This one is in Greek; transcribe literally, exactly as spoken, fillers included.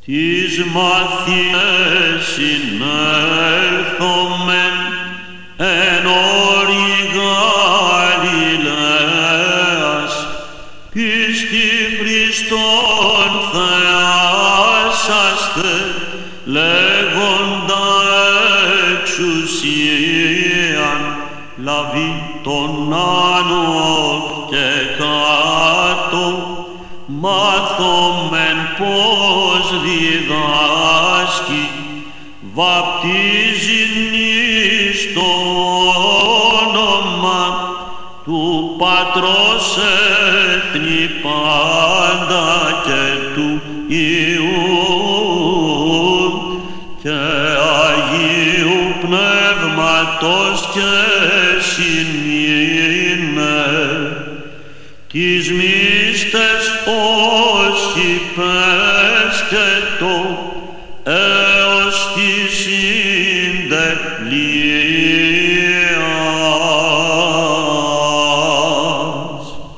Τις μαθιές συνέλθομεν εν όρη Γαλιλαίας, πίστη Χριστόν θεάσαστε, λέγοντα εξουσίαν, λαβεί τον άνω και κάτω, μάθομεν πως διδάσκει, βαπτίζειν εις το όνομα του Πατρός έθνη πάντα και του Υιού και Αγίου Πνεύματος και συνήνε, τις μύστες όσοι πέσκετο έως τη συντελεία.